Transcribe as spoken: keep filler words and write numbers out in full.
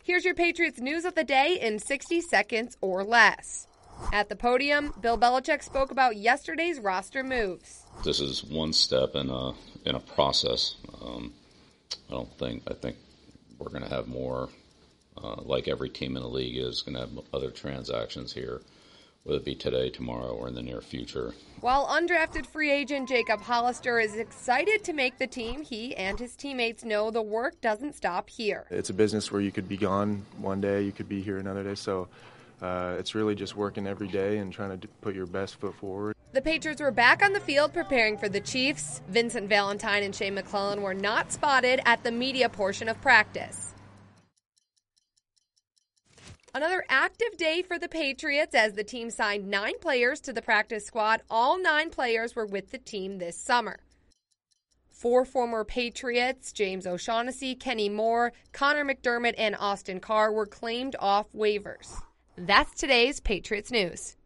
Here's your Patriots news of the day in sixty seconds or less. At the podium, Bill Belichick spoke about yesterday's roster moves. This is one step in a in a process. Um, I don't think I think we're going to have more, uh, like every team in the league is going to have other transactions here, whether it be today, tomorrow, or in the near future. While undrafted free agent Jacob Hollister is excited to make the team, he and his teammates know the work doesn't stop here. It's a business where you could be gone one day, you could be here another day, so uh, it's really just working every day and trying to put your best foot forward. The Patriots were back on the field preparing for the Chiefs. Vincent Valentine and Shane McClellan were not spotted at the media portion of practice. Another active day for the Patriots as the team signed nine players to the practice squad. All nine players were with the team this summer. Four former Patriots, James O'Shaughnessy, Kenny Moore, Connor McDermott, and Austin Carr, were claimed off waivers. That's today's Patriots news.